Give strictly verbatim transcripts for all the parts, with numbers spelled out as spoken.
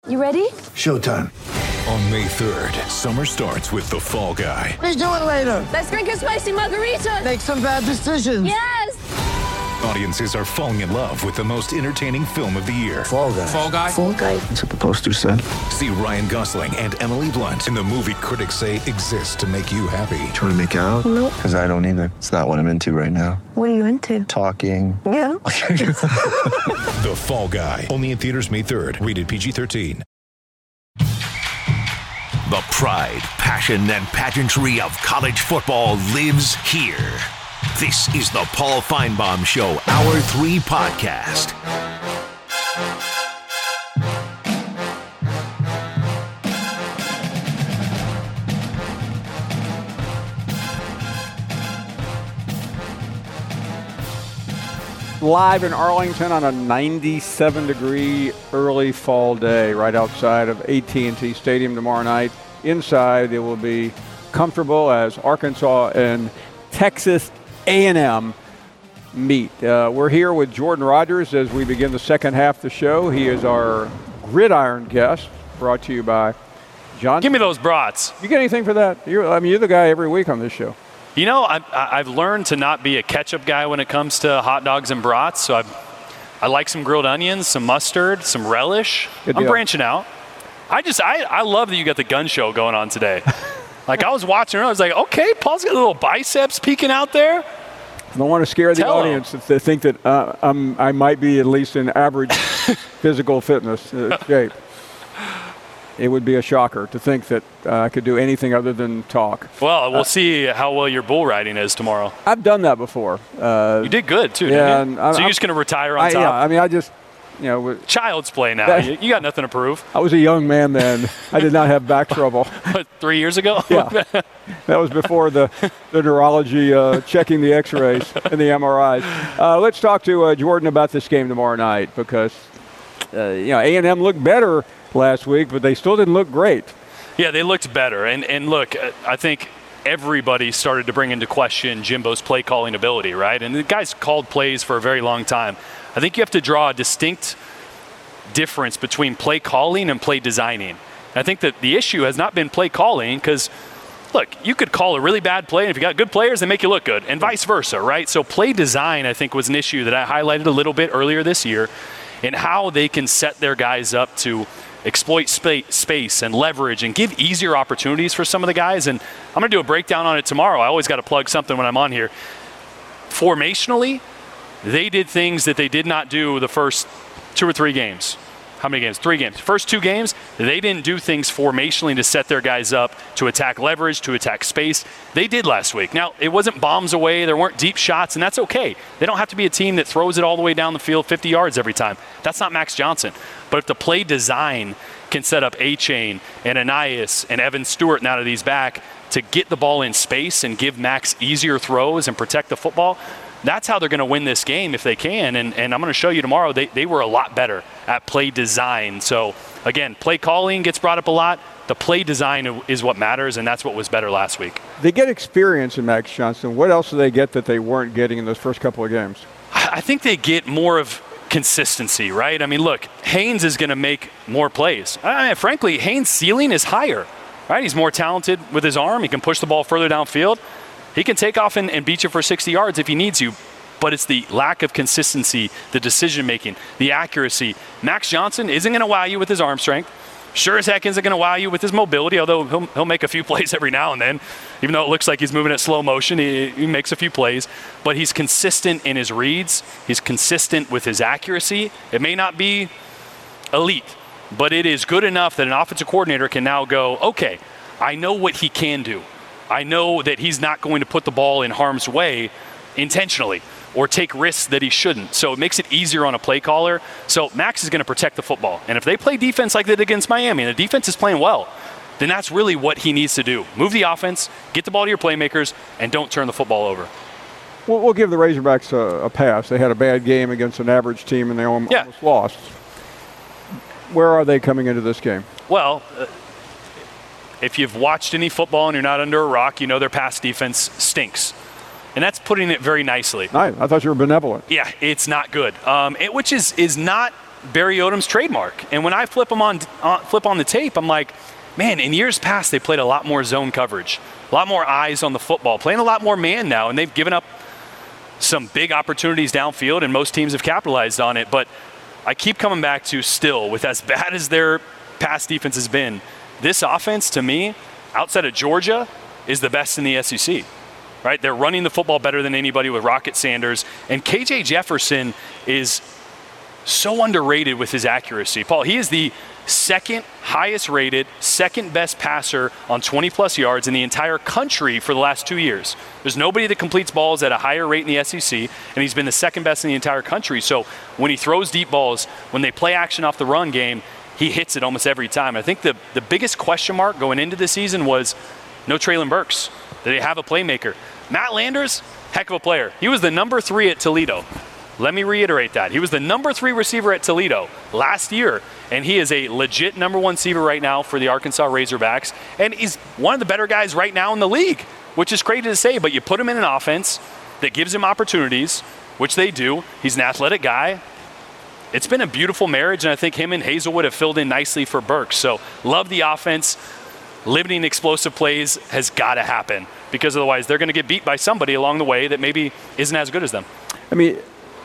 You ready? Showtime. On May third, summer starts with The Fall Guy. Let's do it later. Let's drink a spicy margarita. Make some bad decisions. Yes! Audiences are falling in love with the most entertaining film of the year. Fall Guy. Fall Guy? Fall Guy. That's what the poster said. See Ryan Gosling and Emily Blunt in the movie critics say exists to make you happy. Trying to make it out? Nope. Because I don't either. It's not what I'm into right now. What are you into? Talking. Yeah. The Fall Guy. Only in theaters May third. Rated P G thirteen. The pride, passion, and pageantry of college football lives here. This is the Paul Feinbaum Show, Hour three podcast. Live in Arlington on a ninety-seven degree early fall day right outside of A T and T Stadium tomorrow night. Inside, it will be comfortable as Arkansas and Texas A and M meet. Uh, we're here with Jordan Rogers as we begin the second half of the show. He is our gridiron guest, brought to you by John. Give me those brats. You get anything for that? You're, I mean, you're the guy every week on this show. You know, I've, I've learned to not be a ketchup guy when it comes to hot dogs and brats. So I've, I like some grilled onions, some mustard, some relish. Good I'm deal. branching out. I just, I, I love that you got the gun show going on today. Like, I was watching her, I was like, okay, Paul's got little biceps peeking out there. I don't want to scare the Tell audience if they think that uh, I'm, I might be at least in average physical fitness uh, shape. It would be a shocker to think that uh, I could do anything other than talk. Well, we'll uh, see how well your bull riding is tomorrow. I've done that before. Uh, You did good, too, yeah, didn't you? and I- so you're I'm- just going to retire on I, top? yeah, I mean, I just, you know, w- Child's play now. That- you, you got nothing to prove. I was a young man then. I did not have back trouble. What, three years ago? Yeah. That was before the, the neurology uh, checking the x-rays and the M R Is. Uh, let's talk to uh, Jordan about this game tomorrow night because, uh, you know, A and M looked better last week, but they still didn't look great. Yeah, they looked better. And, and look, uh, I think everybody started to bring into question Jimbo's play calling ability, right? And the guy's called plays for a very long time. I think you have to draw a distinct difference between play calling and play designing. And I think that the issue has not been play calling because, look, you could call a really bad play, and if you got good players, they make you look good, and vice versa, right? So play design, I think, was an issue that I highlighted a little bit earlier this year in how they can set their guys up to exploit spa- space and leverage and give easier opportunities for some of the guys. And I'm going to do a breakdown on it tomorrow. I always got to plug something when I'm on here. Formationally, they did things that they did not do the first two or three games. How many games? Three games. First two games, they didn't do things formationally to set their guys up to attack leverage, to attack space. They did last week. Now, it wasn't bombs away. There weren't deep shots, and that's okay. They don't have to be a team that throws it all the way down the field fifty yards every time. That's not Max Johnson. But if the play design can set up A-Chain and Anais and Evan Stewart and out of these back to get the ball in space and give Max easier throws and protect the football, that's how they're going to win this game if they can. And, and I'm going to show you tomorrow, they, they were a lot better at play design. So, again, play calling gets brought up a lot. The play design is what matters, and that's what was better last week. They get experience in Max Johnson. What else do they get that they weren't getting in those first couple of games? I think they get more of consistency, right? I mean, look, Haynes is going to make more plays. I mean, frankly, Haynes' ceiling is higher, right? He's more talented with his arm. He can push the ball further downfield. He can take off and, and beat you for sixty yards if he needs you, but it's the lack of consistency, the decision-making, the accuracy. Max Johnson isn't going to wow you with his arm strength. Sure as heck isn't going to wow you with his mobility, although he'll, he'll make a few plays every now and then. Even though it looks like he's moving at slow motion, he, he makes a few plays. But he's consistent in his reads. He's consistent with his accuracy. It may not be elite, but it is good enough that an offensive coordinator can now go, okay, I know what he can do. I know that he's not going to put the ball in harm's way intentionally or take risks that he shouldn't. So it makes it easier on a play caller. So Max is going to protect the football. And if they play defense like they did against Miami, and the defense is playing well, then that's really what he needs to do. Move the offense, get the ball to your playmakers, and don't turn the football over. We'll, we'll give the Razorbacks a, a pass. They had a bad game against an average team, and they almost Yeah. lost. Where are they coming into this game? Well, uh, if you've watched any football and you're not under a rock, you know their pass defense stinks. And that's putting it very nicely. Nice. I thought you were benevolent. Yeah, it's not good, um, it, which is, is not Barry Odom's trademark. And when I flip them on, uh, flip on the tape, I'm like, man, in years past, they played a lot more zone coverage, a lot more eyes on the football, playing a lot more man now, and they've given up some big opportunities downfield, and most teams have capitalized on it. But I keep coming back to still, with as bad as their pass defense has been, this offense, to me, outside of Georgia, is the best in the S E C. Right? They're running the football better than anybody with Rocket Sanders. And K J Jefferson is so underrated with his accuracy. Paul, he is the second highest rated, second best passer on twenty plus yards in the entire country for the last two years. There's nobody that completes balls at a higher rate in the S E C, and he's been the second best in the entire country. So when he throws deep balls, when they play action off the run game, he hits it almost every time. I think the, the biggest question mark going into the season was no Treylon Burks. Did they have a playmaker? Matt Landers, heck of a player. He was the number three at Toledo. Let me reiterate that. He was the number three receiver at Toledo last year, and he is a legit number one receiver right now for the Arkansas Razorbacks, and he's one of the better guys right now in the league, which is crazy to say, but you put him in an offense that gives him opportunities, which they do. He's an athletic guy. It's been a beautiful marriage, and I think him and Hazelwood have filled in nicely for Burks. So love the offense. Limiting explosive plays has got to happen, because otherwise they're going to get beat by somebody along the way that maybe isn't as good as them. I mean,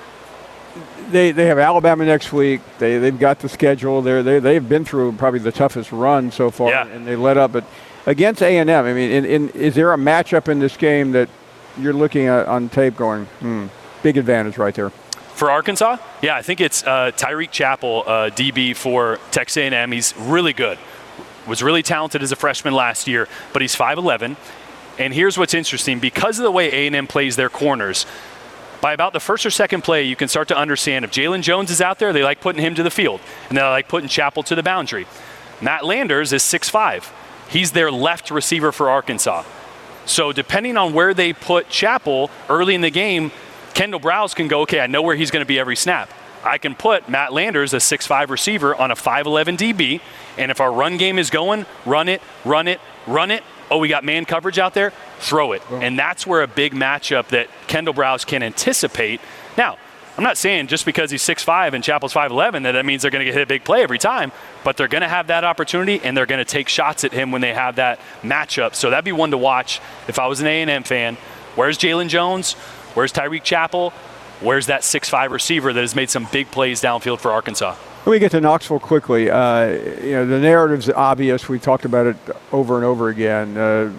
they they have Alabama next week. They they've got the schedule. They're they they've been through probably the toughest run so far, yeah. and they let up. But against A and M, I mean, in, in, is there a matchup in this game that you're looking at on tape going, hmm, big advantage right there? For Arkansas, yeah, I think it's uh, Tyreek Chappell, uh, D B for Texas A and M. He's really good. Was really talented as a freshman last year, but he's five eleven. And here's what's interesting. Because of the way A and M plays their corners, by about the first or second play, you can start to understand if Jalen Jones is out there, they like putting him to the field, and they like putting Chappell to the boundary. Matt Landers is six five. He's their left receiver for Arkansas. So depending on where they put Chappell early in the game, Kendall Browse can go, okay, I know where he's going to be every snap. I can put Matt Landers, a six five receiver, on a five eleven D B, and if our run game is going, run it, run it, run it. Oh, we got man coverage out there? Throw it. Oh. And that's where a big matchup that Kendall Browse can anticipate. Now, I'm not saying just because he's six five and Chappell's five eleven that that means they're going to get hit a big play every time, but they're going to have that opportunity, and they're going to take shots at him when they have that matchup. So that'd be one to watch if I was an A and M fan. Where's Jalen Jones? Where's Tyreek Chappell? Where's that six five receiver that has made some big plays downfield for Arkansas? Let me get to Knoxville quickly. Uh, you know, the narrative's obvious. We've talked about it over and over again. Uh,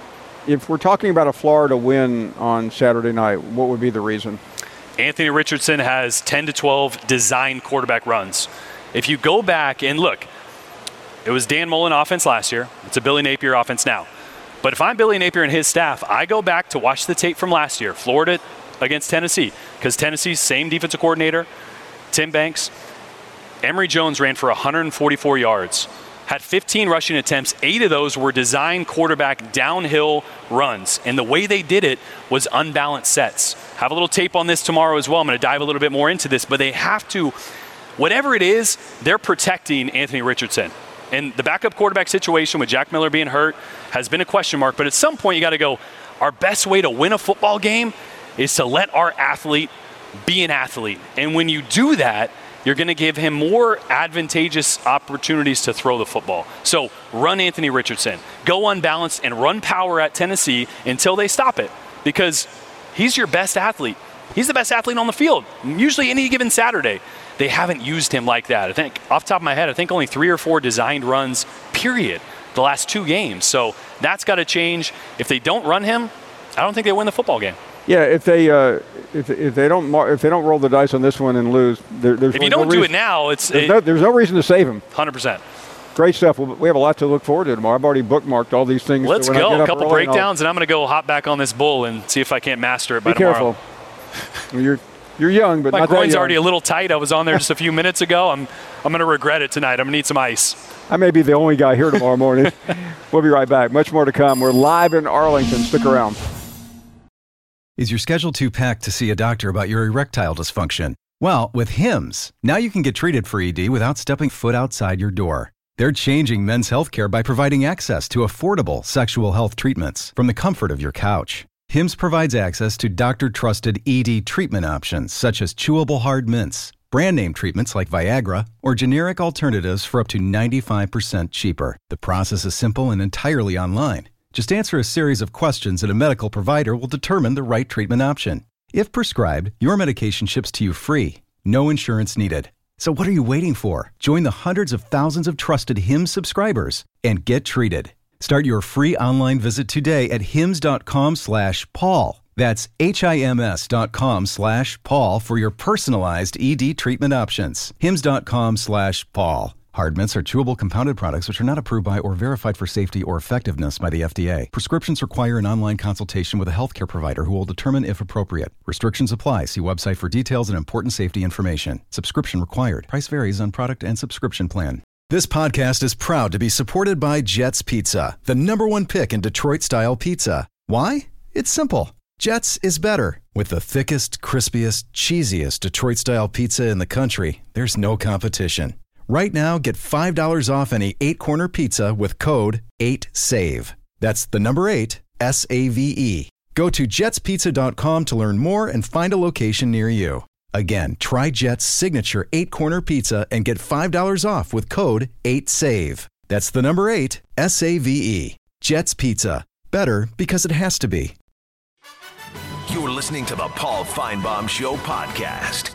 if we're talking about a Florida win on Saturday night, what would be the reason? Anthony Richardson has ten to twelve designed quarterback runs. If you go back and look, it was Dan Mullen offense last year. It's a Billy Napier offense now. But if I'm Billy Napier and his staff, I go back to watch the tape from last year, Florida against Tennessee, because Tennessee's same defensive coordinator, Tim Banks. Emory Jones ran for one hundred forty-four yards, had fifteen rushing attempts. Eight of those were designed quarterback downhill runs, and the way they did it was unbalanced sets. Have a little tape on this tomorrow as well. I'm going to dive a little bit more into this, but they have to, whatever it is, they're protecting Anthony Richardson. And the backup quarterback situation with Jack Miller being hurt has been a question mark, but at some point you got to go, our best way to win a football game is to let our athlete be an athlete. And when you do that, you're going to give him more advantageous opportunities to throw the football. So run Anthony Richardson. Go unbalanced and run power at Tennessee until they stop it, because he's your best athlete. He's the best athlete on the field, usually any given Saturday. They haven't used him like that. I think, off the top of my head, I think only three or four designed runs, period, the last two games. So that's got to change. If they don't run him, I don't think they win the football game. Yeah, if they uh, if if they don't mar- if they don't roll the dice on this one and lose, there, there's if really you don't no do reason, it now, it's there's, it, no, there's no reason to save him. one hundred percent. Great stuff. We have a lot to look forward to tomorrow. I've already bookmarked all these things. Let's so go. A couple early, breakdowns, and I'm going to go hop back on this bull and see if I can't master it by Be tomorrow. careful. You're you're young, but my not that groin's young. already a little tight. I was on there just a few minutes ago. I'm I'm going to regret it tonight. I'm going to need some ice. I may be the only guy here tomorrow morning. We'll be right back. Much more to come. We're live in Arlington. Stick around. Is your schedule too packed to see a doctor about your erectile dysfunction? Well, with Hims, now you can get treated for E D without stepping foot outside your door. They're changing men's healthcare by providing access to affordable sexual health treatments from the comfort of your couch. Hims provides access to doctor-trusted E D treatment options such as chewable hard mints, brand name treatments like Viagra, or generic alternatives for up to ninety-five percent cheaper. The process is simple and entirely online. Just answer a series of questions and a medical provider will determine the right treatment option. If prescribed, your medication ships to you free. No insurance needed. So what are you waiting for? Join the hundreds of thousands of trusted Hims subscribers and get treated. Start your free online visit today at hims.com slash Paul. That's H-I-M-S dot com slash Paul for your personalized E D treatment options. Hims.com slash Paul. Hard mints are chewable compounded products which are not approved by or verified for safety or effectiveness by the F D A. Prescriptions require an online consultation with a healthcare provider who will determine if appropriate. Restrictions apply. See website for details and important safety information. Subscription required. Price varies on product and subscription plan. This podcast is proud to be supported by Jets Pizza, the number one pick in Detroit-style pizza. Why? It's simple. Jets is better. With the thickest, crispiest, cheesiest Detroit-style pizza in the country, there's no competition. Right now, get five dollars off any eight-corner pizza with code eight save. That's the number eight, S A V E. Go to jets pizza dot com to learn more and find a location near you. Again, try Jet's signature eight-corner pizza and get five dollars off with code eight save. That's the number eight, S A V E. Jet's Pizza. Better because it has to be. You're listening to the Paul Feinbaum Show podcast.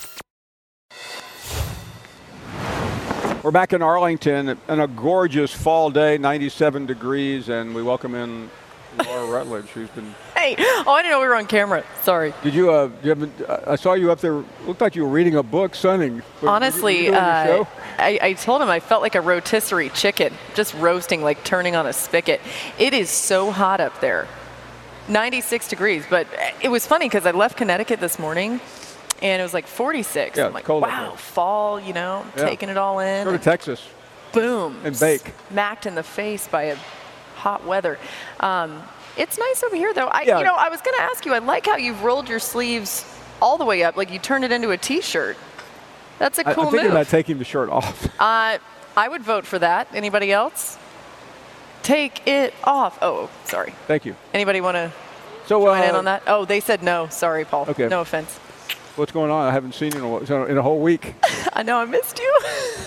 We're back in Arlington on a gorgeous fall day, ninety-seven degrees, and we welcome in Laura Rutledge, who's been... Hey, oh, I didn't know we were on camera. Sorry. Did you, uh, you have, uh, I saw you up there, looked like you were reading a book, sunning. Honestly, you, you uh, I, I told him I felt like a rotisserie chicken, just roasting, like turning on a spigot. It is so hot up there. ninety-six degrees, but it was funny because I left Connecticut this morning and it was like forty-six. Yeah, I'm like, cold wow, fall, you know, yeah. taking it all in. Go to Texas. Boom. And bake. Smacked in the face by a hot weather. Um, it's nice over here, though. I, yeah. You know, I was going to ask you, I like how you've rolled your sleeves all the way up, like you turned it into a T-shirt. That's a cool I, I'm move. thinking about taking the shirt off. uh, I would vote for that. Anybody else? Take it off. Oh, sorry. Thank you. Anybody want to so, join uh, in on that? Oh, they said no. Sorry, Paul. Okay. No offense. What's going on? I haven't seen you in a, in a whole week. I know, I missed you.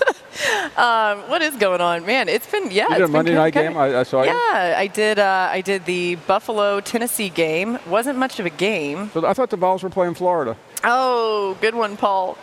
um, what is going on, man? It's been yeah. You it's did a been Monday kinda, night kinda, game. I, I saw yeah, you. Yeah, I did. Uh, I did the Buffalo Tennessee game. Wasn't much of a game. So I thought the Vols were playing Florida. Oh, good one, Paul.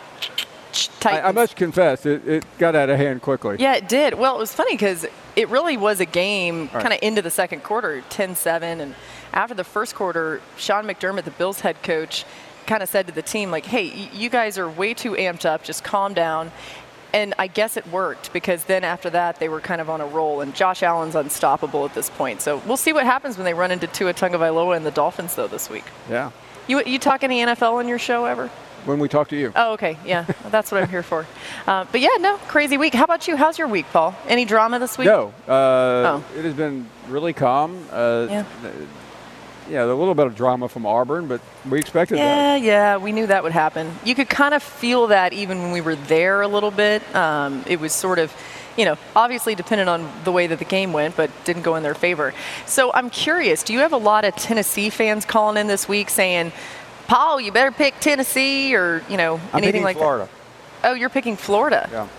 I, I must confess, it, it got out of hand quickly. Yeah, it did. Well, it was funny because it really was a game right. kind of into the second quarter, ten seven. And after the first quarter, Sean McDermott, the Bills head coach, kind of said to the team, like, hey, y- you guys are way too amped up. Just calm down. And I guess it worked because then after that, they were kind of on a roll. And Josh Allen's unstoppable at this point. So we'll see what happens when they run into Tua Tagovailoa and the Dolphins, though, this week. Yeah. You, you talk any N F L on your show ever? When we talk to you. Oh, okay. Yeah, that's what I'm here for. Uh, but, yeah, no, crazy week. How about you? How's your week, Paul? Any drama this week? No. Uh, oh. It has been really calm. Uh, yeah. Yeah, a little bit of drama from Auburn, but we expected yeah, that. Yeah, yeah, we knew that would happen. You could kind of feel that even when we were there a little bit. Um, it was sort of, you know, obviously dependent on the way that the game went, but didn't go in their favor. So I'm curious, do you have a lot of Tennessee fans calling in this week saying, Paul, you better pick Tennessee or, you know, I'm anything like Florida. that? Oh, you're picking Florida. Yeah.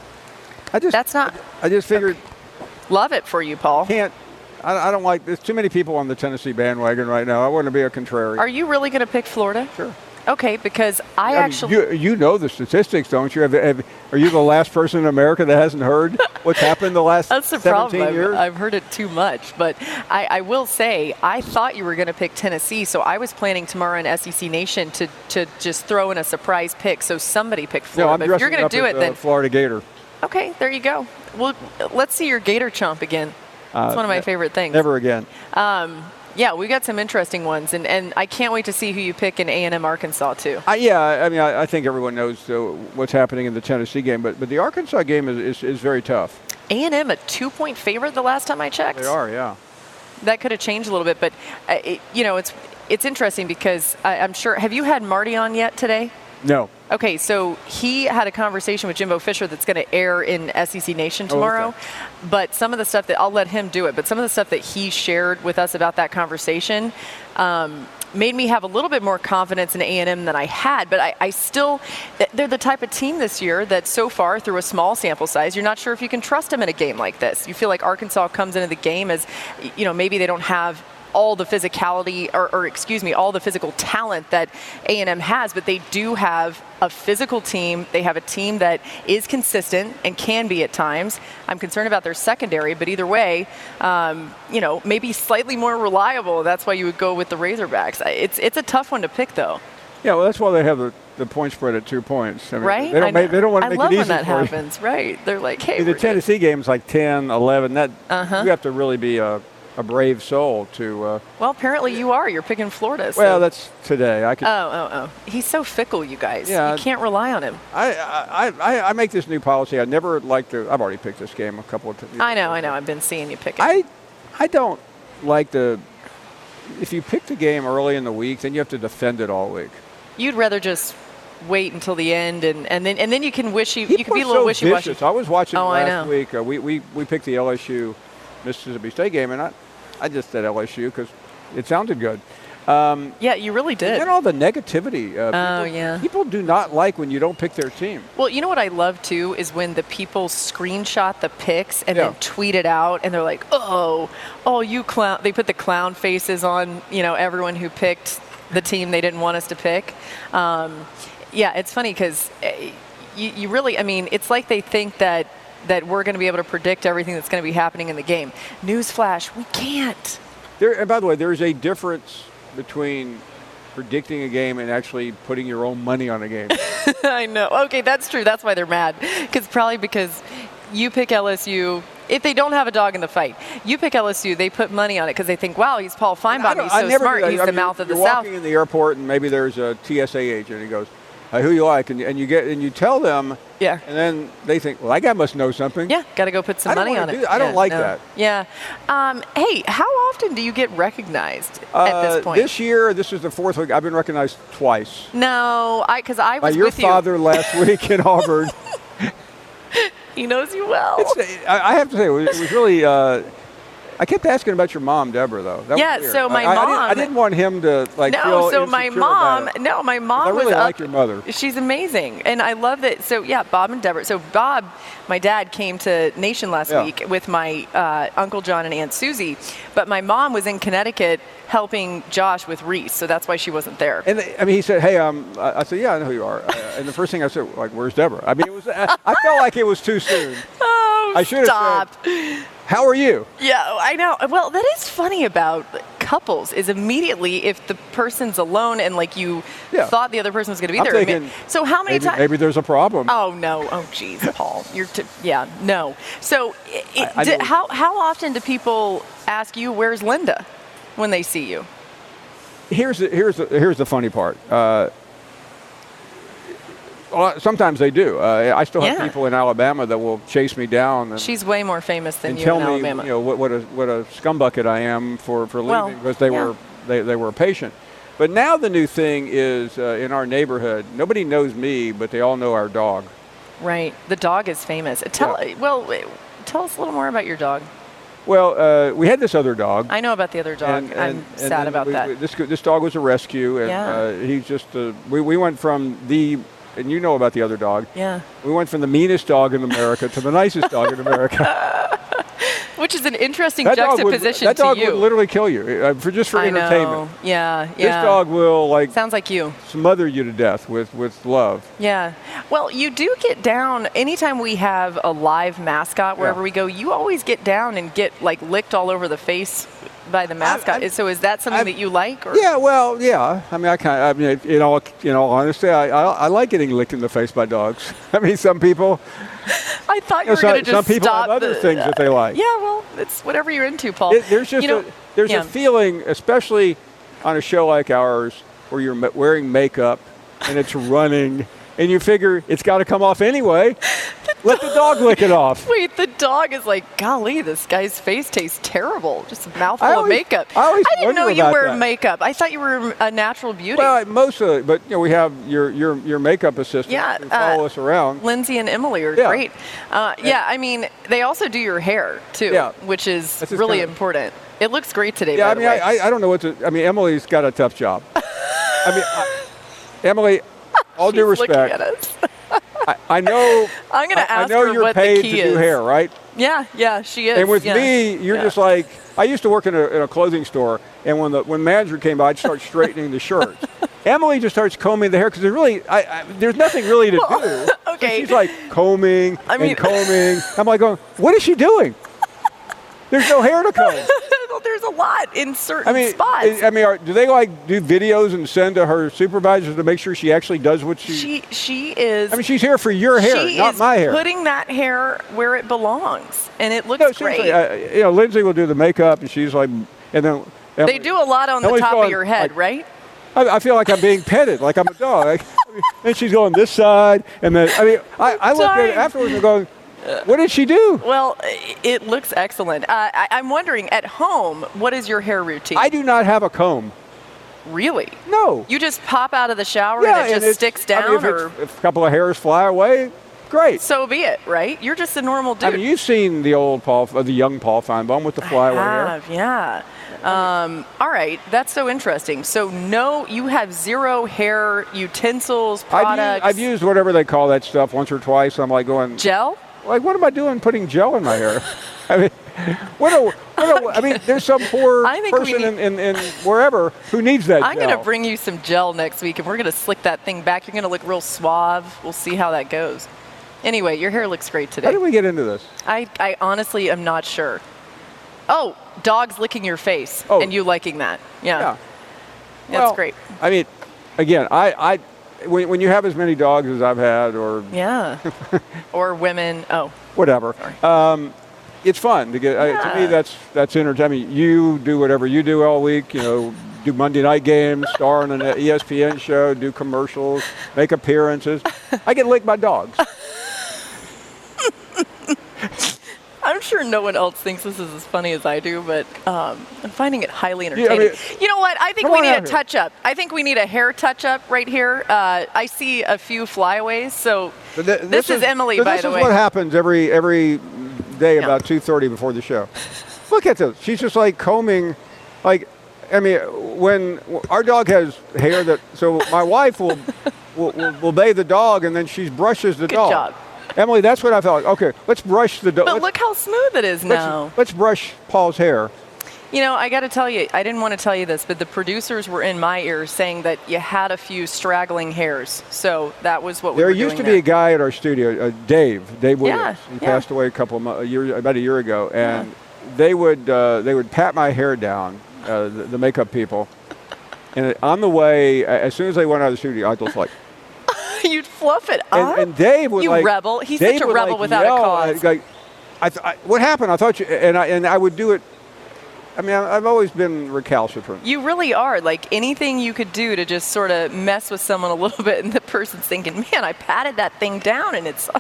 I just That's not I just figured okay. Love it for you, Paul. Can't I, I don't like there's too many people on the Tennessee bandwagon right now. I want to be a contrarian. Are you really going to pick Florida? Sure. Okay, because I, I actually mean, you, you know the statistics, don't you? Have, have, are you the last person in America that hasn't heard what's happened the last That's the seventeen problem. years? I've, I've heard it too much, but I, I will say I thought you were going to pick Tennessee, so I was planning tomorrow in S E C Nation to, to just throw in a surprise pick. So somebody pick Florida. No, I'm but dressing if you're going up to do as it, a then Florida Gator. Okay, there you go. Well, let's see your Gator chomp again. It's Uh, one of my favorite things. Never again. Um, yeah, we got some interesting ones, and, and I can't wait to see who you pick in A and M Arkansas too. Uh, yeah, I mean, I, I think everyone knows uh, what's happening in the Tennessee game, but but the Arkansas game is, is, is very tough. A and M a two-point favorite the last time I checked. They are, yeah. That could have changed a little bit, but uh, it, you know, it's it's interesting because I, I'm sure. Have you had Marty on yet today? No. Okay, so he had a conversation with Jimbo Fisher that's going to air in S E C Nation tomorrow. Oh, okay. But some of the stuff that I'll let him do it, but some of the stuff that he shared with us about that conversation, um, made me have a little bit more confidence in A and M than I had. But I, I still, they're the type of team this year that so far, through a small sample size, you're not sure if you can trust them in a game like this. You feel like Arkansas comes into the game as, you know, maybe they don't have all the physicality, or, or excuse me, all the physical talent that A and M has, but they do have a physical team. They have a team that is consistent and can be at times. I'm concerned about their secondary, but either way, um, you know, maybe slightly more reliable. That's why you would go with the Razorbacks. It's it's a tough one to pick, though. Yeah, well, that's why they have the, the point spread at two points. I mean, right? They don't, make, they don't want to I make love it easy when that for happens. You. Right? They're like, hey, the Tennessee good. game's like ten, eleven. That uh-huh. you have to really be a a brave soul to. Uh, well, apparently you are. You're picking Florida. So. Well, that's today. I could. Oh, oh, oh. He's so fickle, you guys. Yeah, you can't rely on him. I, I, I, I make this new policy. I never like to. I've already picked this game a couple of times. I know, I know. I've been seeing you pick it. I, I don't like the. If you pick the game early in the week, then you have to defend it all week. You'd rather just wait until the end, and, and then and then you can wish you People you can be a are little so wishy-washy. vicious. I was watching oh, last week. Uh, we, we we picked the L S U Mississippi State game, and I. I just said L S U because it sounded good. Um, yeah, you really did. And then all the negativity. Uh, oh, people, yeah. People do not like when you don't pick their team. Well, you know what I love, too, is when the people screenshot the picks and yeah. then tweet it out, and they're like, oh, oh, you clown. They put the clown faces on, you know, everyone who picked the team they didn't want us to pick. Um, yeah, it's funny because you, you really, I mean, it's like they think that that we're going to be able to predict everything that's going to be happening in the game. Newsflash, we can't. There, and by the way, there's a difference between predicting a game and actually putting your own money on a game. I know. Okay, that's true. That's why they're mad. Because probably because you pick L S U. If they don't have a dog in the fight, you pick L S U, they put money on it because they think, wow, he's Paul Feinbaum. He's so smart. He's I the mean, mouth of the you're South. walking in the airport, and maybe there's a T S A agent, and he goes, Uh, who you like, and, and you get and you tell them, yeah, and then they think, well, that guy must know something. Yeah, got to go put some I don't money on do it. That. I don't yeah, like no. that. Yeah. Um, hey, how often do you get recognized uh, at this point? This year, this is the fourth week. I've been recognized twice. No, I because I was By your with you. father last week in Auburn. He knows you well. It's, I, I have to say, it was, it was really. Uh, I kept asking about your mom, Deborah, though. That yeah, was weird. so my I, mom. I, didn't, I didn't want him to like no, feel so my insecure mom. about it. No, my mom I really was like up. your mother. She's amazing, and I love that. So yeah, Bob and Deborah. So Bob, my dad, came to Nation last yeah. week with my uh, Uncle John and Aunt Susie, but my mom was in Connecticut helping Josh with Reese, so that's why she wasn't there. And I mean, he said, "Hey, um," I said, "Yeah, I know who you are." Uh, and the first thing I said, like, "Where's Deborah?" I mean, it was. I, I felt like it was too soon. Oh, I should have stop. said, "How are you?" Yeah, I know. Well, that is funny about couples is immediately if the person's alone and like you yeah. thought the other person was going to be I'm there. thinking, I mean, so how many maybe, times? Maybe there's a problem. Oh no! Oh geez, Paul, you're t- yeah no. So it, I, I d- know. how how often do people ask you where's Linda when they see you? Here's the, here's the, here's the funny part. Uh, well, sometimes they do. Uh, I still have Yeah. people in Alabama that will chase me down. And, She's way more famous than and you tell in me, Alabama. you know, what, what a what a scumbucket I am for, for leaving Well, because they yeah. were they, they were patient. But now the new thing is uh, in our neighborhood, nobody knows me, but they all know our dog. Right. The dog is famous. Tell Yeah. well, wait, tell us a little more about your dog. Well, uh, we had this other dog. I know about the other dog. And, I'm and, and sad then about we, that. we- this this dog was a rescue, and Yeah. uh, he's just uh, we we went from the and you know about the other dog. Yeah. We went from the meanest dog in America to the nicest dog in America. Which is an interesting That dog would, juxtaposition that dog to you. would literally kill you uh, for just for I entertainment. know. Yeah. This Yeah. dog will like Sounds like you. smother you to death with with love. Yeah. Well, you do get down anytime we have a live mascot wherever Yeah. we go. You always get down and get like licked all over the face by the mascot. I- so is that something I've- that you like? Or? Yeah, well, yeah. I mean, I kind of. I mean, in all in all honesty, I, I I like getting licked in the face by dogs. I mean, some people. I thought you You know, were some, going to just some people stop have other the, things that they like. Yeah, well, it's whatever you're into, Paul. It, there's just you know, a, there's yeah. a feeling, especially on a show like ours, where you're ma- wearing makeup and it's running, and you figure it's got to come off anyway. The Let the dog lick it off. Wait, the dog is like, golly, this guy's face tastes terrible. Just a mouthful I of always- makeup. I always didn't wonder know you about wear that. makeup. I thought you were a natural beauty. Well, most of it, but you know, we have your your your makeup assistant Yeah, who follow uh, us around. Lindsay and Emily are Yeah. great. Uh, yeah, I mean, they also do your hair too, Yeah. which is That's just really kinda- important. It looks great today. Yeah, by I the mean, way. I, I I don't know what to. I mean, Emily's got a tough job. I mean, I, Emily, all due She's looking respect, at us. I, I know. I'm gonna I, I ask know her you're what the paid key to do is. hair, right? Yeah, yeah, she is. And with yeah. me, you're Yeah. just like, I used to work in a, in a clothing store, and when the when manager came by, I'd start straightening the shirts. Emily just starts combing the hair because there's really, I, I, there's nothing really to Well, do. So okay. she's like combing I mean- and combing. I'm like going, what is she doing? There's no hair to comb. Well, there's a lot in certain I mean, spots. I I mean, are, do they like do videos and send to her supervisors to make sure she actually does what she? she she is. I mean, she's here for your hair, she not is my hair. putting that hair where it belongs, and it looks No, great. seriously, uh, you know, Lindsay will do the makeup, and she's like, and then they do a lot on the Emily's top going, of your head, like, right? I, I feel like I'm being petted, like I'm a dog. Like, and she's going this side, and then I mean, I, I looked at it Dying. afterwards and going, what did she do? Well, i- it looks excellent. Uh, I, I'm wondering, at home, what is your hair routine? I do not have a comb. Really? No. You just pop out of the shower yeah, and it just it's- sticks I down, mean, if, or it's- if a couple of hairs fly away, great. so be it, right? You're just a normal dude. I mean, you've seen the old Paul, uh, the young Paul Feinbaum with the flyaway hair. have, yeah. Um, all right, that's so interesting. So no, you have zero hair utensils, I've products, used, I've used whatever they call that stuff once or twice. I'm like going, gel. like, what am I doing putting gel in my hair? I mean, what a, what a, I mean, there's some poor I think we person need- in, in, in wherever who needs that I'm gel. going to bring you some gel next week, and we're going to slick that thing back. You're going to look real suave. We'll see how that goes. Anyway, your hair looks great How today. did we get into this? I, I honestly am not sure. Oh, dogs licking your face, Oh. and you liking that. Yeah, Yeah. that's Well, great. I mean, again, I, I when, when you have as many dogs as I've had or Yeah. Or women. Oh, whatever, um, it's fun to get. I, to Yeah. me, that's that's entertaining. I mean, you do whatever you do all week. You know, do Monday night games, star on an E S P N show, do commercials, make appearances. I get licked by dogs. I'm sure no one else thinks this is as funny as I do, but um, I'm finding it highly Yeah, I entertaining. mean- you know what? I think Come we on need a out here. touch up. I think we need a hair touch up right here. Uh, I see a few flyaways, so So th- this, is, Emily, so by this the is way. what happens every every day Yeah. about two thirty before the show. Look at this. She's just like combing, like, I mean, when our dog has hair that, so my wife will will, will, will bathe the dog and then she brushes the Good dog. job. Emily, that's what I felt like. Okay, let's brush the dog. But let's, look how smooth it is now. let's, let's brush Paul's hair. You know, I got to tell you, I didn't want to tell you this, but the producers were in my ear saying that you had a few straggling hairs. So that was what we There were used to doing be a there. guy at our studio, uh, Dave, Dave Williams. Yeah, he yeah. passed away a couple of mo- a year, about a year ago, and they would uh, they would pat my hair down, uh, the, the makeup people, and on the way, a- as soon as they went out of the studio, I was like, You'd fluff it and, up. and Dave would You like, rebel. He's Dave such a would, rebel like, without a yell, cause. Like, I th- I, what happened? I thought you, and I and I would do it. I mean, I- I've always been recalcitrant. You really are. Like anything you could do to just sort of mess with someone a little bit, and the person's thinking, man, I patted that thing down and it's.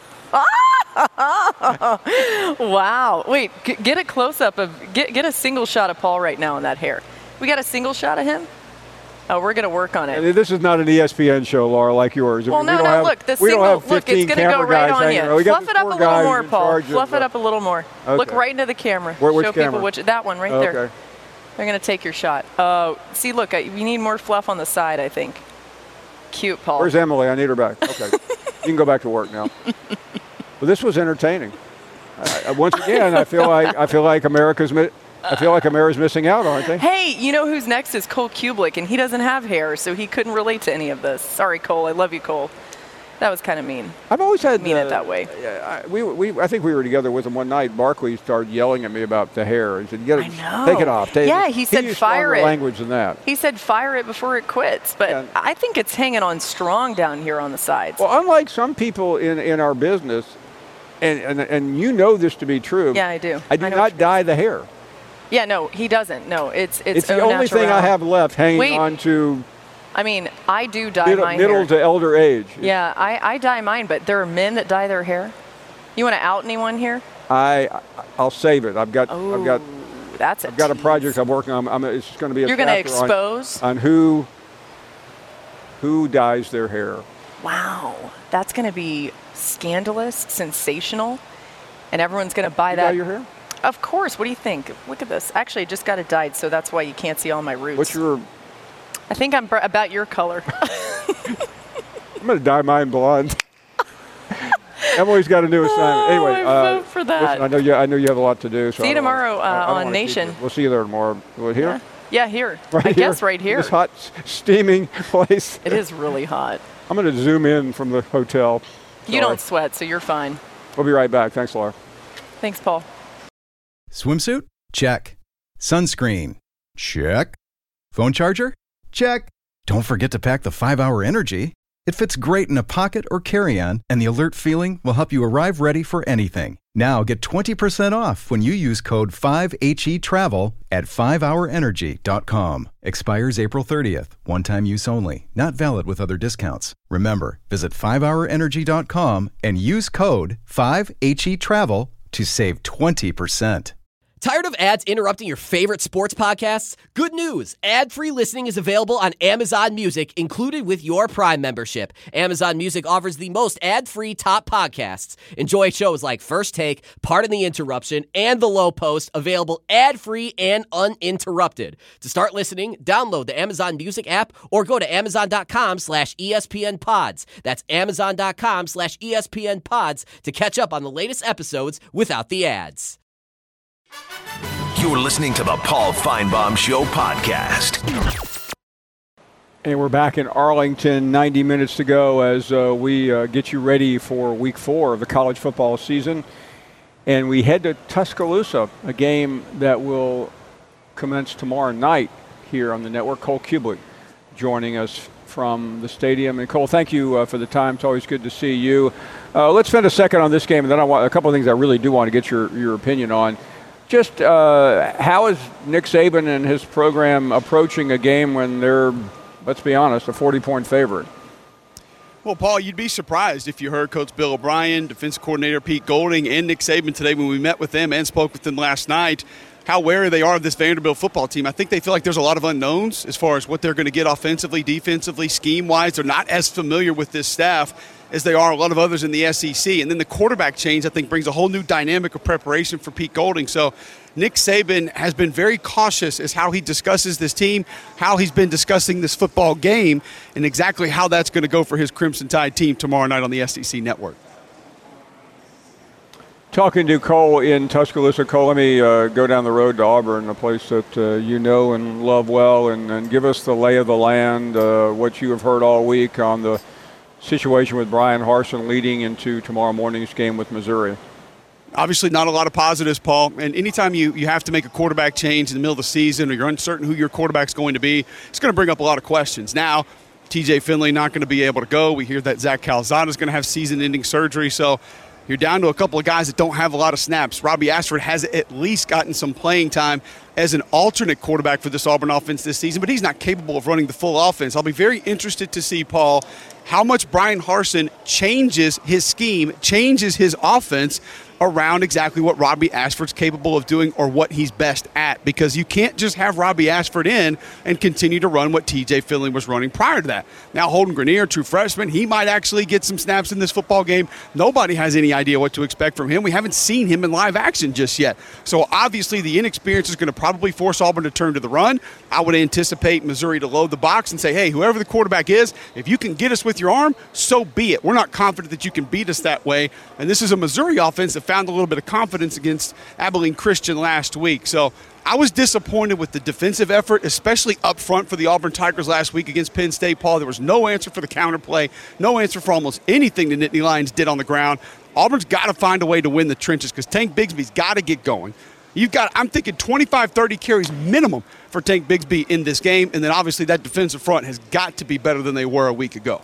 Wow. Wait, g- get a close up of, get, get a single shot of Paul right now in that hair. We got a single shot of him? Oh, we're going to work on And it. this is not an E S P N show, Laura, like yours. Well, we no, don't no, have, look, the we single, don't have look, it's fifteen going to go camera right guys on hanging you. around. We got Fluff this it up a poor little guy more, who's in Paul. charge of, Fluff it uh, up a little more. Okay. Look right into the camera. Where- which Show people camera? which, that one right Okay. there. They're going to take your shot. Oh, see, look, I, we need more fluff on the side, I think. Cute, Paul. Where's Emily? I need her back. Okay. You can go back to work now. Well, this was entertaining. I, I- once again, I feel like I feel like America's mi- I feel like America's missing out, aren't they? Hey, you know who's next is Cole Kublik, and he doesn't have hair, so he couldn't relate to any of this. Sorry, Cole. I love you, Cole. That was kind of mean. I've always had Mean it uh, that way. I, we, we, I think we were together with him one night. Barkley started yelling at me about the hair. He said, "You got I to know. take it off." Take Yeah, it. he said used fire stronger it. language than that. He said fire it before it quits, but Yeah. I think it's hanging on strong down here on the sides. Well, unlike some people in, in our business, and, and and you know this to be true. Yeah, I do. I do I know not what dye the hair. yeah, no, he doesn't. No, it's it's, It's the au only thing I naturel. have left hanging Wait. on to I mean, I do dye middle, my middle hair. to elder age. Yeah, I, I dye mine, but there are men that dye their hair. You want to out anyone here? I I'll save it. I've got Oh, I've got that's a I've got a tease. project I'm working on. I'm, it's going to be a You're going to chapter on- expose? on who who dyes their hair. Wow. That's going to be scandalous, sensational, and everyone's going to buy You that. dye your hair? Of course. What do you think? Look at this. Actually, I just got it dyed, so that's why you can't see all my roots. What's your? I think I'm br- about your color. I'm going to dye mine blonde. Emily's got a new assignment. Anyway, I uh, vote for that. listen, I know you. I know you have a lot to do. So See you I don't wanna- tomorrow, uh, I- I don't on wanna keep Nation. you. We'll see you there tomorrow. What, here? Yeah, here. Right I here? guess right here. This hot, s- steaming place. It is really hot. I'm going to zoom in from the hotel. You Sorry. don't sweat, so you're fine. We'll be right back. Thanks, Laura. Thanks, Paul. Swimsuit? Check. Sunscreen? Check. Phone charger? Check. Don't forget to pack the five hour Energy. It fits great in a pocket or carry-on, and the alert feeling will help you arrive ready for anything. Now get twenty percent off when you use code five H E travel at five hour energy dot com. Expires April thirtieth. One-time use only. Not valid with other discounts. Remember, visit five hour energy dot com and use code five H E travel to save twenty percent. Tired of ads interrupting your favorite sports podcasts? Good news! Ad-free listening is available on Amazon Music, included with your Prime membership. Amazon Music offers the most ad-free top podcasts. Enjoy shows like First Take, Pardon the Interruption, and The Low Post, available ad-free and uninterrupted. To start listening, download the Amazon Music app or go to amazon.com slash ESPN pods. That's amazon.com slash ESPN pods to catch up on the latest episodes without the ads. You're listening to the Paul Feinbaum Show podcast. And we're back in Arlington, ninety minutes to go as uh, we uh, get you ready for week four of the college football season. And we head to Tuscaloosa, a game that will commence tomorrow night here on the network. Cole Kublik joining us from the stadium. And Cole, thank you uh, for the time. It's always good to see you. Uh, let's spend a second on this game, and then I want a couple of things I really do want to get your, your opinion on. Just uh, how is Nick Saban and his program approaching a game when they're, let's be honest, a forty-point favorite? Well, Paul, you'd be surprised if you heard Coach Bill O'Brien, defense coordinator Pete Golding, and Nick Saban today when we met with them and spoke with them last night, how wary they are of this Vanderbilt football team. I think they feel like there's a lot of unknowns as far as what they're going to get offensively, defensively, scheme-wise. They're not as familiar with this staff as they are a lot of others in the S E C. And then the quarterback change, I think, brings a whole new dynamic of preparation for Pete Golding. So Nick Saban has been very cautious as how he discusses this team, how he's been discussing this football game, and exactly how that's going to go for his Crimson Tide team tomorrow night on the S E C Network. Talking to Cole in Tuscaloosa. Cole, let me uh, go down the road to Auburn, a place that uh, you know and love well, and, and give us the lay of the land, uh, what you have heard all week on the situation with Brian Harsin leading into tomorrow morning's game with Missouri. Obviously not a lot of positives, Paul. And anytime you, you have to make a quarterback change in the middle of the season or you're uncertain who your quarterback's going to be, it's going to bring up a lot of questions. Now, T J Finley not going to be able to go. We hear that Zach Calzada is going to have season-ending surgery. So you're down to a couple of guys that don't have a lot of snaps. Robbie Ashford has at least gotten some playing time as an alternate quarterback for this Auburn offense this season, but he's not capable of running the full offense. I'll be very interested to see, Paul, how much Brian Harsin changes his scheme, changes his offense around exactly what Robbie Ashford's capable of doing or what he's best at, because you can't just have Robbie Ashford in and continue to run what T J Finley was running prior to that. Now Holden Grenier, true freshman, he might actually get some snaps in this football game. Nobody has any idea what to expect from him. We haven't seen him in live action just yet. So obviously the inexperience is going to probably force Auburn to turn to the run. I would anticipate Missouri to load the box and say, hey, whoever the quarterback is, if you can get us with your arm, so be it. We're not confident that you can beat us that way. And this is a Missouri offense that found a little bit of confidence against Abilene Christian last week. So I was disappointed with the defensive effort, especially up front for the Auburn Tigers last week against Penn State, Paul. There was no answer for the counterplay, no answer for almost anything the Nittany Lions did on the ground. Auburn's got to find a way to win the trenches because Tank Bigsby's got to get going. You've got, I'm thinking twenty-five, thirty carries minimum for Tank Bigsby in this game, and then obviously that defensive front has got to be better than they were a week ago.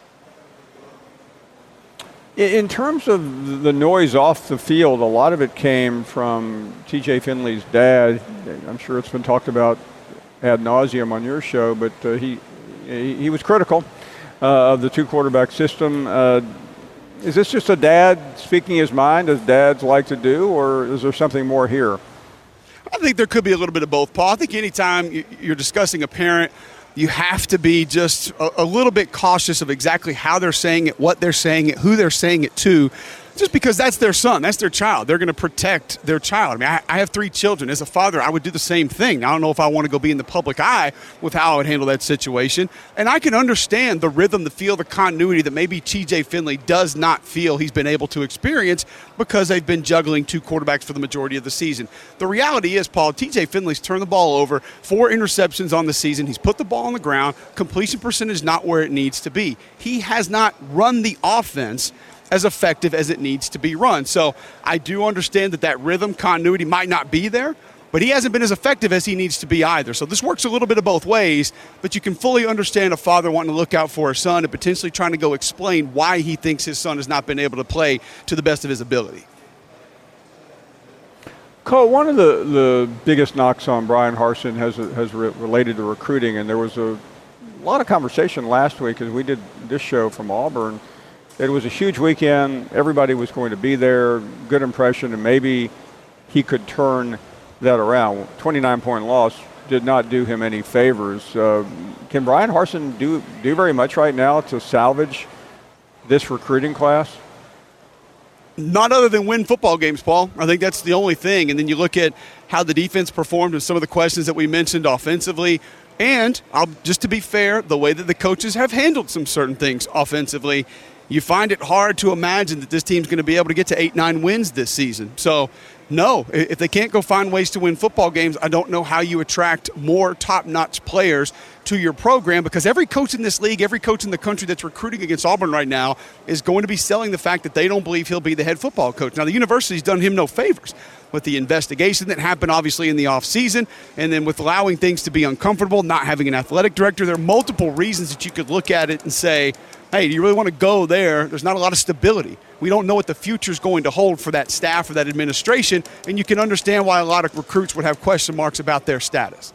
In terms of the noise off the field, a lot of it came from T J Finley's dad. I'm sure it's been talked about ad nauseum on your show, but uh, he, he he was critical uh, of the two quarterback system. Uh, is this just a dad speaking his mind, as dads like to do, or is there something more here? I think there could be a little bit of both, Paul. I think anytime you're discussing a parent, you have to be just a, a little bit cautious of exactly how they're saying it, what they're saying it, who they're saying it to, just because that's their son, that's their child. They're going to protect their child. I mean, I, I have three children. As a father, I would do the same thing. I don't know if I want to go be in the public eye with how I would handle that situation. And I can understand the rhythm, the feel, the continuity that maybe T J Finley does not feel he's been able to experience because they've been juggling two quarterbacks for the majority of the season. The reality is, Paul, T J Finley's turned the ball over, four interceptions on the season. He's put the ball on the ground. Completion percentage not where it needs to be. He has not run the offense as effective as it needs to be run. So I do understand that that rhythm, continuity might not be there, but he hasn't been as effective as he needs to be either. So this works a little bit of both ways, but you can fully understand a father wanting to look out for his son and potentially trying to go explain why he thinks his son has not been able to play to the best of his ability. Cole, one of the, the biggest knocks on Bryan Harsin has has re- related to recruiting, and there was a lot of conversation last week as we did this show from Auburn. It was a huge weekend. Everybody was going to be there. Good impression, and maybe he could turn that around. twenty-nine point loss did not do him any favors. Uh, can Bryan Harsin do do very much right now to salvage this recruiting class? Not other than win football games, Paul. I think that's the only thing. And then you look at how the defense performed and some of the questions that we mentioned offensively. And I'll, just to be fair, the way that the coaches have handled some certain things offensively, you find it hard to imagine that this team's going to be able to get to eight, nine wins this season. So, no, if they can't go find ways to win football games, I don't know how you attract more top-notch players to your program, because every coach in this league, every coach in the country that's recruiting against Auburn right now is going to be selling the fact that they don't believe he'll be the head football coach. Now, the university's done him no favors with the investigation that happened, obviously, in the offseason, and then with allowing things to be uncomfortable, not having an athletic director. There are multiple reasons that you could look at it and say, hey, do you really want to go there? There's not a lot of stability. We don't know what the future is going to hold for that staff or that administration, and you can understand why a lot of recruits would have question marks about their status.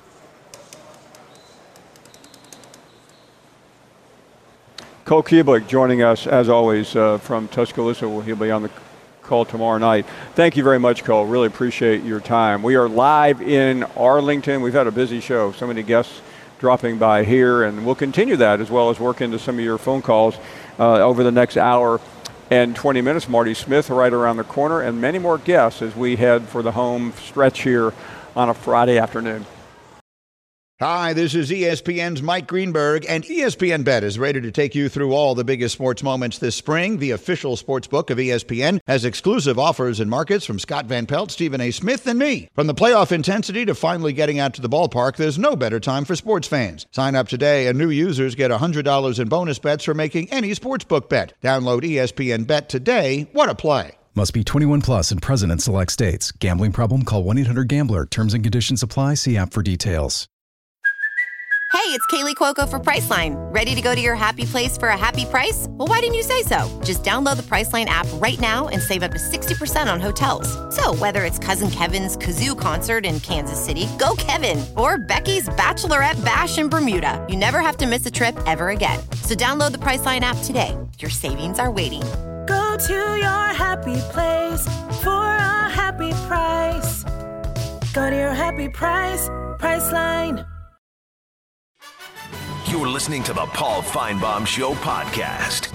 Cole Cubelic joining us, as always, uh, from Tuscaloosa. He'll be on the call tomorrow night. Thank you very much, Cole. Really appreciate your time. We are live in Arlington. We've had a busy show. So many guests dropping by here, and we'll continue that as well as work into some of your phone calls uh, over the next hour and twenty minutes. Marty Smith right around the corner, and many more guests as we head for the home stretch here on a Friday afternoon. Hi, this is E S P N's Mike Greenberg, and E S P N Bet is ready to take you through all the biggest sports moments this spring. The official sports book of E S P N has exclusive offers and markets from Scott Van Pelt, Stephen A. Smith, and me. From the playoff intensity to finally getting out to the ballpark, there's no better time for sports fans. Sign up today, and new users get one hundred dollars in bonus bets for making any sportsbook bet. Download E S P N Bet today. What a play. Must be twenty-one plus and present in select states. Gambling problem? Call one eight hundred gambler. Terms and conditions apply. See app for details. Hey, it's Kaylee Cuoco for Priceline. Ready to go to your happy place for a happy price? Well, why didn't you say so? Just download the Priceline app right now and save up to sixty percent on hotels. So whether it's Cousin Kevin's Kazoo Concert in Kansas City, go Kevin, or Becky's Bachelorette Bash in Bermuda, you never have to miss a trip ever again. So download the Priceline app today. Your savings are waiting. Go to your happy place for a happy price. Go to your happy price, Priceline. You're listening to the Paul Feinbaum Show podcast.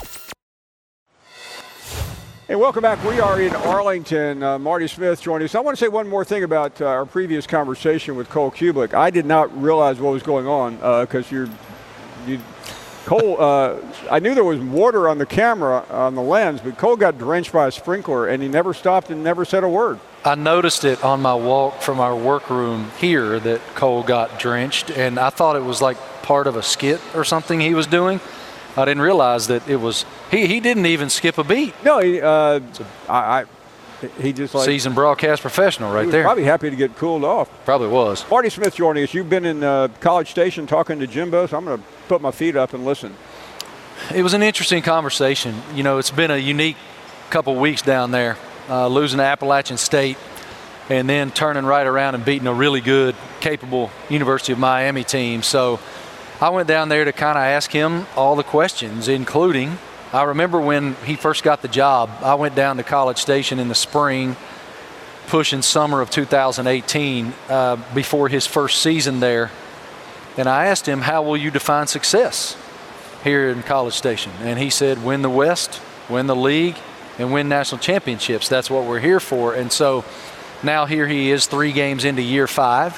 Hey, welcome back. We are in Arlington. Uh, Marty Smith joining us. I want to say one more thing about uh, our previous conversation with Cole Cubelic. I did not realize what was going on because uh, you're, you, Cole. Uh, I knew there was water on the camera on the lens, but Cole got drenched by a sprinkler, and he never stopped and never said a word. I noticed it on my walk from our workroom here that Cole got drenched, and I thought it was like part of a skit or something he was doing. I didn't realize that it was he. He didn't even skip a beat. No, he. Uh, I, I. He just like seasoned broadcast professional right he was there. Probably happy to get cooled off. Probably was. Marty Smith joining us. You've been in uh, College Station talking to Jimbo, so I'm going to put my feet up and listen. It was an interesting conversation. You know, it's been a unique couple weeks down there, uh, losing to Appalachian State, and then turning right around and beating a really good, capable University of Miami team. So I went down there to kind of ask him all the questions, including I remember when he first got the job, I went down to College Station in the spring, pushing summer of two thousand eighteen, uh, before his first season there. And I asked him, how will you define success here in College Station? And he said, win the West, win the league, and win national championships. That's what we're here for. And so now here he is three games into year five.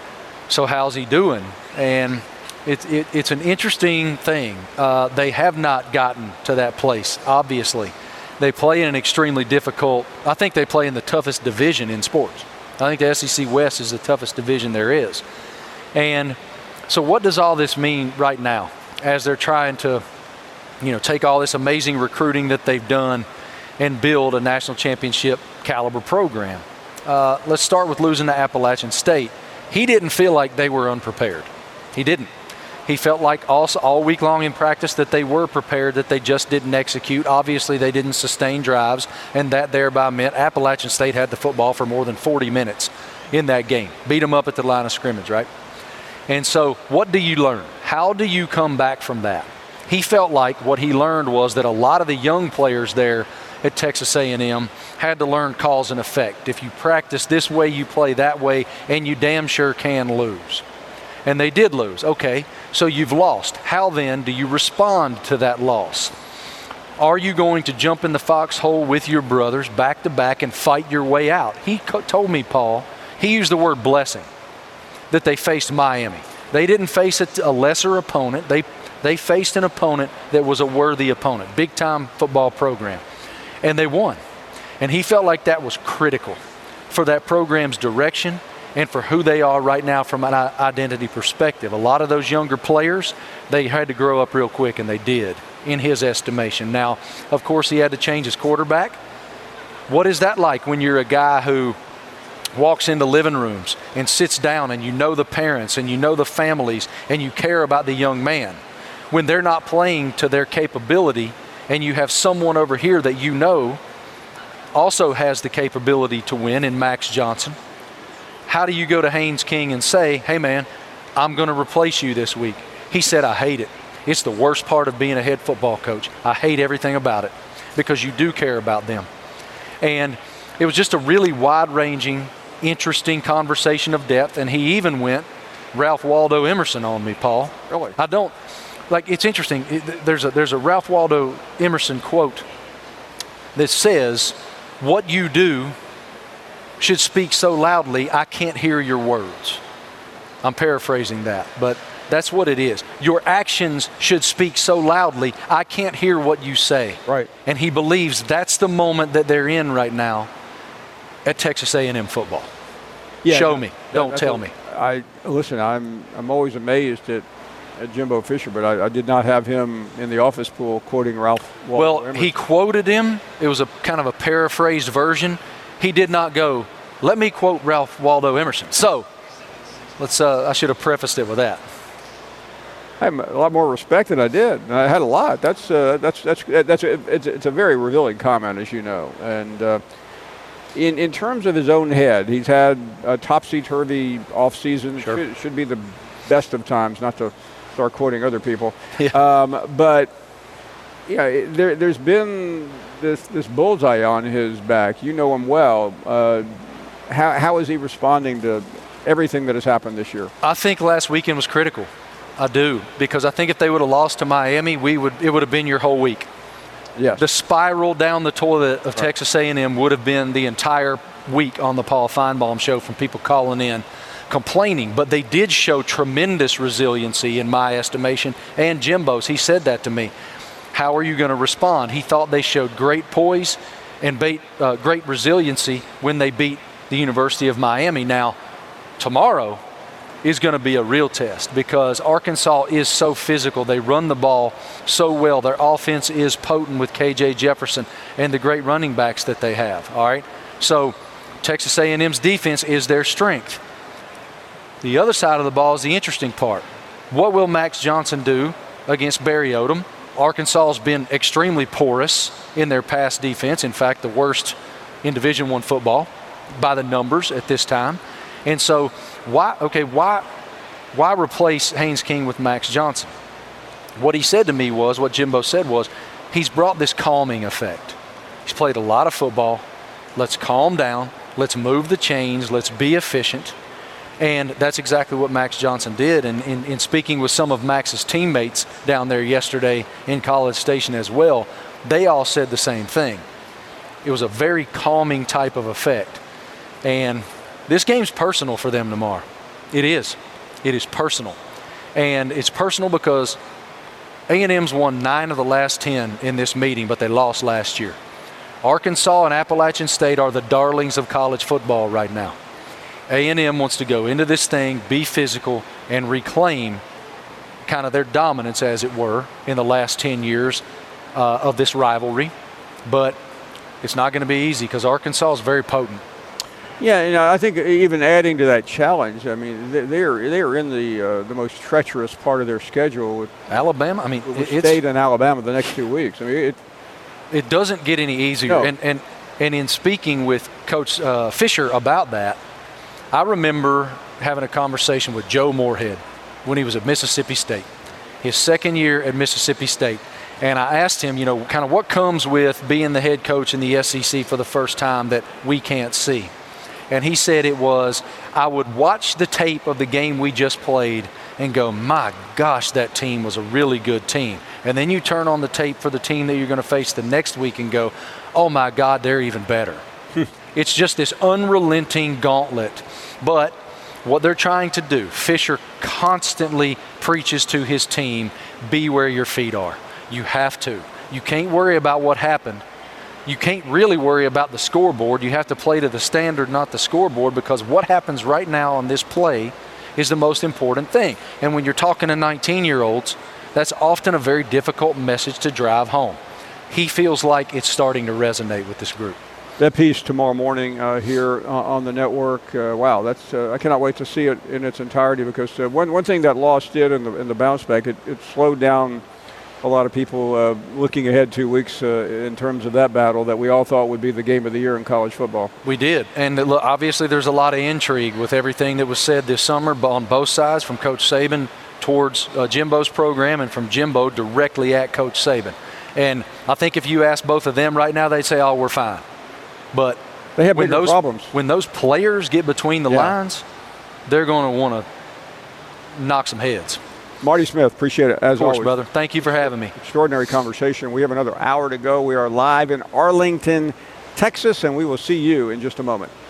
So how's he doing? And it, it, it's an interesting thing. Uh, they have not gotten to that place, obviously. They play in an extremely difficult, I think they play in the toughest division in sports. I think the S E C West is the toughest division there is. And so what does all this mean right now as they're trying to, you know, take all this amazing recruiting that they've done and build a national championship caliber program? Uh, let's start with losing to Appalachian State. He didn't feel like they were unprepared. He didn't. He felt like also all week long in practice that they were prepared, that they just didn't execute. Obviously, they didn't sustain drives, and that thereby meant Appalachian State had the football for more than forty minutes in that game. Beat them up at the line of scrimmage, right? And so what do you learn? How do you come back from that? He felt like what he learned was that a lot of the young players there at Texas A and M had to learn cause and effect. If you practice this way, you play that way, and you damn sure can lose. And they did lose. Okay, so you've lost. How then do you respond to that loss? Are you going to jump in the foxhole with your brothers back to back and fight your way out? He co- told me, Paul, he used the word blessing, that they faced Miami. They didn't face a, a lesser opponent. They, they faced an opponent that was a worthy opponent, big-time football program, and they won. And he felt like that was critical for that program's direction and for who they are right now from an identity perspective. A lot of those younger players, they had to grow up real quick, and they did, in his estimation. Now, of course, he had to change his quarterback. What is that like when you're a guy who walks into living rooms and sits down and you know the parents and you know the families and you care about the young man when they're not playing to their capability, and you have someone over here that you know also has the capability to win in Max Johnson? How do you go to Haynes King and say, hey man, I'm going to replace you this week? He said, I hate it. It's the worst part of being a head football coach. I hate everything about it, because you do care about them. And it was just a really wide-ranging, interesting conversation of depth, and he even went Ralph Waldo Emerson on me, Paul. Really? I don't, like, it's interesting. It, there's a, there's a Ralph Waldo Emerson quote that says, what you do should speak so loudly I can't hear your words. I'm paraphrasing that, but that's what it is. Your actions should speak so loudly I can't hear what you say. Right. And he believes that's the moment that they're in right now at Texas A and M football. Yeah, Show me. that, Don't tell a, me. I listen. I'm I'm always amazed at, at Jimbo Fisher, but I, I did not have him in the office pool quoting Ralph Waldo Well, Emerson. he quoted him. It was a kind of a paraphrased version. He did not go, let me quote Ralph Waldo Emerson. So let's. Uh, I should have prefaced it with that. I have a lot more respect than I did. I had a lot. That's uh, that's that's that's a, it's, it's a very revealing comment, as you know. And uh, in in terms of his own head, he's had a topsy-turvy off season. Sure. Should, should be the best of times, not to start quoting other people. Yeah. Um, but yeah, there there's been this this bullseye on his back. You know him well. Uh, how how is he responding to everything that has happened this year? I think last weekend was critical. I do, because I think if they would have lost to Miami, we would it would have been your whole week. Yes. The spiral down the toilet of right. Texas A and M would have been the entire week on the Paul Feinbaum show from people calling in, complaining. But they did show tremendous resiliency in my estimation, and Jimbo's. He said that to me. How are you going to respond? He thought they showed great poise and bait, uh, great resiliency when they beat the University of Miami. Now, tomorrow is going to be a real test, because Arkansas is so physical. They run the ball so well. Their offense is potent with K J Jefferson and the great running backs that they have. All right, so Texas A and M's defense is their strength. The other side of the ball is the interesting part. What will Max Johnson do against Barry Odom? Arkansas has been extremely porous in their pass defense. In fact, the worst in Division I football by the numbers at this time. And so why, okay, why, why replace Haynes King with Max Johnson? What he said to me was, what Jimbo said was, he's brought this calming effect. He's played a lot of football. Let's calm down. Let's move the chains. Let's be efficient. And that's exactly what Max Johnson did. And in, in speaking with some of Max's teammates down there yesterday in College Station as well, they all said the same thing. It was a very calming type of effect. And this game's personal for them tomorrow. It is. It is personal. And it's personal because A and M's won nine of the last ten in this meeting, but they lost last year. Arkansas and Appalachian State are the darlings of college football right now. A and M wants to go into this thing, be physical, and reclaim kind of their dominance, as it were, in the last ten years uh, of this rivalry. But it's not going to be easy because Arkansas is very potent. Yeah, you know, I think even adding to that challenge, I mean, they, they are they are in the uh, the most treacherous part of their schedule with Alabama. I mean, with it's, State and Alabama the next two weeks. I mean, it it doesn't get any easier. No. And and and in speaking with Coach uh, Fisher about that, I remember having a conversation with Joe Moorhead when he was at Mississippi State, his second year at Mississippi State. And I asked him, you know, kind of what comes with being the head coach in the S E C for the first time that we can't see. And he said it was, I would watch the tape of the game we just played and go, my gosh, that team was a really good team. And then you turn on the tape for the team that you're going to face the next week and go, oh my God, they're even better. It's just this unrelenting gauntlet. But what they're trying to do, Fisher constantly preaches to his team, be where your feet are. You have to. You can't worry about what happened. You can't really worry about the scoreboard. You have to play to the standard, not the scoreboard, because what happens right now on this play is the most important thing. And when you're talking to nineteen-year-olds, that's often a very difficult message to drive home. He feels like it's starting to resonate with this group. That piece tomorrow morning uh, here uh, on the network, uh, wow, that's uh, I cannot wait to see it in its entirety because uh, one one thing that loss did in the in the bounce back, it, it slowed down a lot of people uh, looking ahead two weeks uh, in terms of that battle that we all thought would be the game of the year in college football. We did. And look, obviously there's a lot of intrigue with everything that was said this summer on both sides, from Coach Saban towards uh, Jimbo's program and from Jimbo directly at Coach Saban. And I think if you ask both of them right now, they'd say, oh, we're fine. But they have when bigger those, problems. When those players get between the yeah. lines, they're going to want to knock some heads. Marty Smith, appreciate it, as of course, always. brother. Thank you for having me. Extraordinary conversation. We have another hour to go. We are live in Arlington, Texas, and we will see you in just a moment.